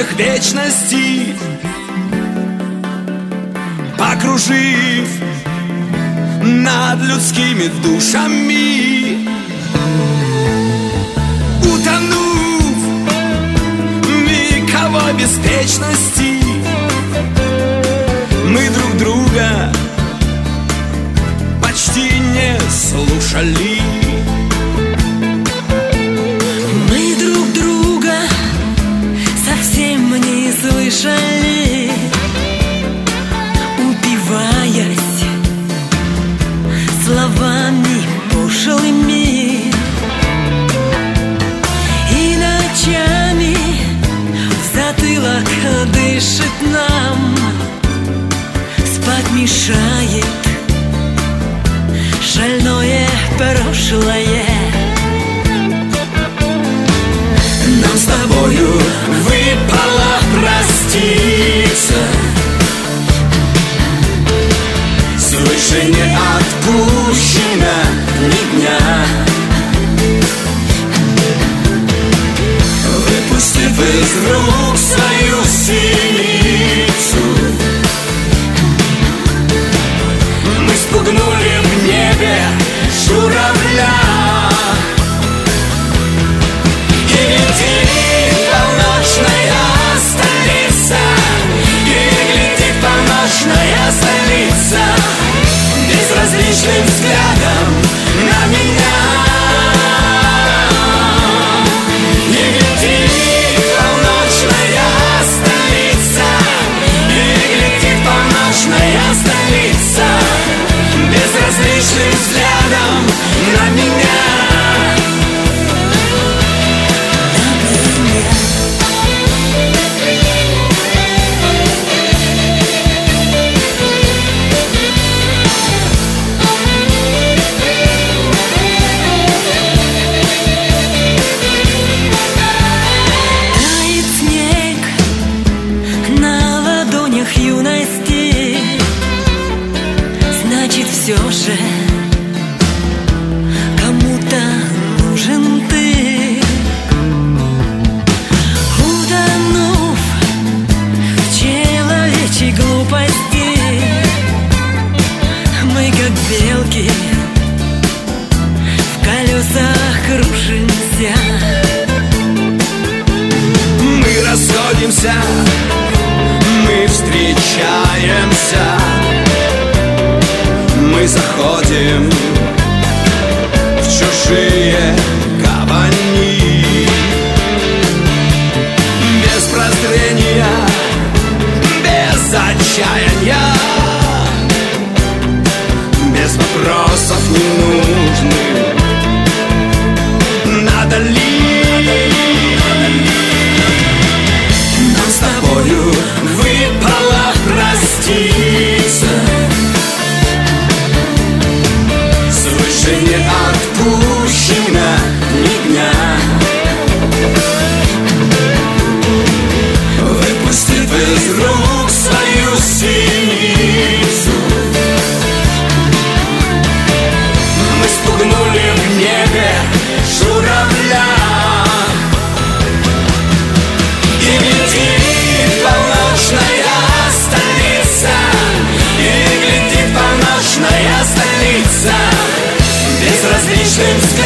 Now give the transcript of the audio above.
волнах вечности, покружив над людскими душами, утонув в вековой беспечности, мы друг друга почти не слушали. Мы друг друга совсем не слышали, упиваясь словами пошлыми, и ночами в затылок дышит нам, спать мешает шальное прошлое. Нам с тобою выпало проститься, свыше не отпущено ни дня. Выпустив из рук свою синицу, мы спугнули в небе журавля. И летит полночная столица, и летит полночная столица, безразличным взглядом на меня. И летит полночная столица, и летит полночная столица, безразличным взглядом на меня. Тает снег на ладонях юности, значит, все же кому-то нужен ты. Утонув в человечьей глупости, мы как белки в колесах крушимся. Мы расходимся, мы встречаемся, мы заходим в чужие гавани. Без прозрения, без отчаяния, без вопросов ненужных. Надо ли нам с тобою выпало проститься, свыше не отпущено ни дня. Выпустив из рук свою синицу, мы спугнули в небе журавля. И летит полночная столица, и летит полночная столица, безразличным взглядом